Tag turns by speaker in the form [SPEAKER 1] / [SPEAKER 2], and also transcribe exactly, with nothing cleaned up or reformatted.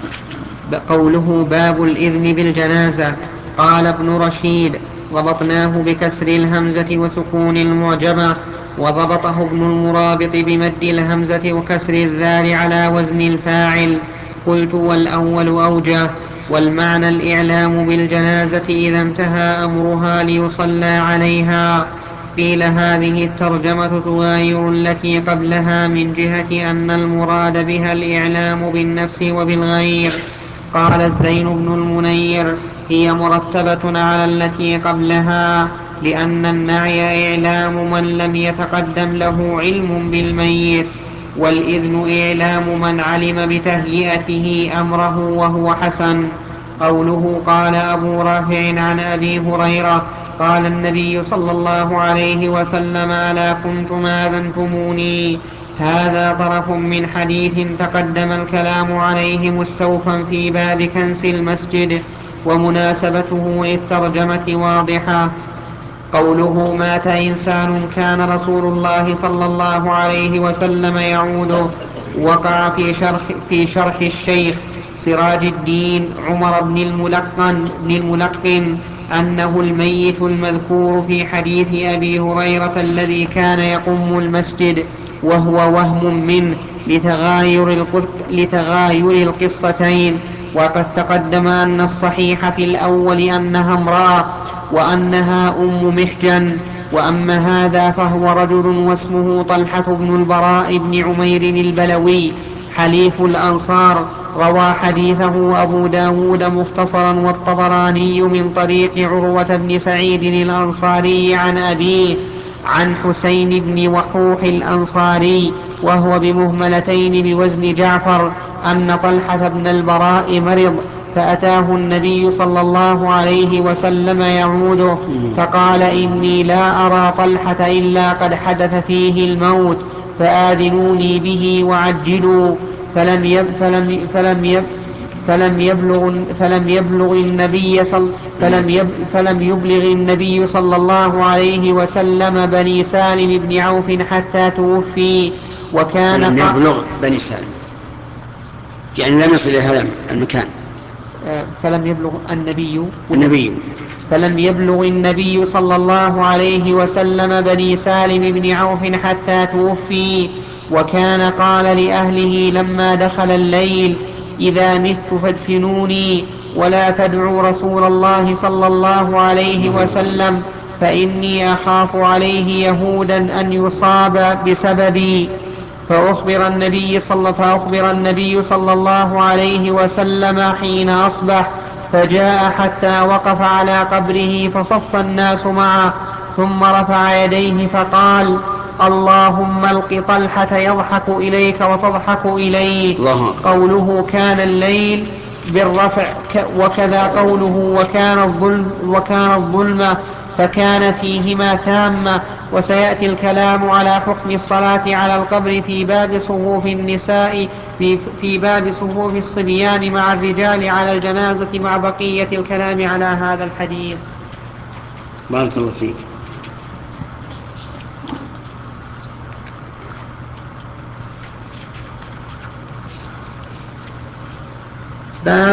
[SPEAKER 1] قوله باب الإذن بالجنازة. قال ابن رشيد: ضبطناه بكسر الهمزة وسكون المعجمة، وضبطه ابن المرابط بمد الهمزة وكسر الذال على وزن الفاعل. قلت: والأول أوجه، والمعنى الإعلام بالجنازة إذا انتهى أمرها ليصلى عليها. قيل: هذه الترجمة تغاير التي قبلها من جهة أن المراد بها الإعلام بالنفس وبالغير. قال الزين بن المنير: هي مرتبة على التي قبلها، لأن النعي إعلام من لم يتقدم له علم بالميت، والإذن إعلام من علم بتهيئته أمره وهو حسن. قوله قال أبو رافع عن أبي هريرة: قال النبي صلى الله عليه وسلم: ألا كنتم آذنتموني. هذا طرف من حديث تقدم الكلام عليه مستوفا في باب كنس المسجد، ومناسبته للترجمة واضحة. قوله مات إنسان كان رسول الله صلى الله عليه وسلم يعوده، وقع في شرح, في شرح الشيخ سراج الدين عمر بن الملقن, بن الملقن أنه الميت المذكور في حديث أبي هريرة الذي كان يقم المسجد، وهو وهم منه لتغاير, لتغاير القصتين. وقد تقدم أن الصحيح في الأول أنها امرأة وأنها أم محجن. وأما هذا فهو رجل واسمه طلحة بن البراء بن عمير البلوي حليف الأنصار، روى حديثه أبو داود مختصرا والطبراني من طريق عروة بن سعيد الأنصاري عن أبيه عن حسين بن وحوح الأنصاري وهو بمهملتين بوزن جعفر أن طلحة بن البراء مرض، فأتاه النبي صلى الله عليه وسلم يعوده، فقال: إني لا أرى طلحة إلا قد حدث فيه الموت، فآذنوني به وعجلوا. فلم يب فلم فلم يب فلم يبلغ فلم يبلغ النبي صل فلم يب فلم يبلغ النبي صلى الله عليه وسلم بني سالم بن عوف حتى توفي. وكان
[SPEAKER 2] فلم يبلغ بني سالم يعني لم يصل إلى هذا المكان.
[SPEAKER 1] فلم يبلغ النبي
[SPEAKER 2] النبي
[SPEAKER 1] فلم يبلغ النبي صلى الله عليه وسلم بني سالم بن عوف حتى توفي. وكان قال لأهله لما دخل الليل: إذا مت فادفنوني ولا تدعوا رسول الله صلى الله عليه وسلم، فإني أخاف عليه يهودا أن يصاب بسببي. فأخبر النبي صلى, فأخبر النبي صلى الله عليه وسلم حين أصبح، فجاء حتى وقف على قبره فصف الناس معه، ثم رفع يديه فقال: اللهم الق طلحة يضحك إليك وتضحك إليه. قوله كان الليل بالرفع، وكذا قوله وكان الظلم, وكان الظلم فكان فيهما تامة. وسيأتي الكلام على حكم الصلاة على القبر في باب صفوف النساء في, في باب صفوف الصبيان مع الرجال على الجنازة مع بقية الكلام على هذا الحديث.
[SPEAKER 2] بارك الله فيك.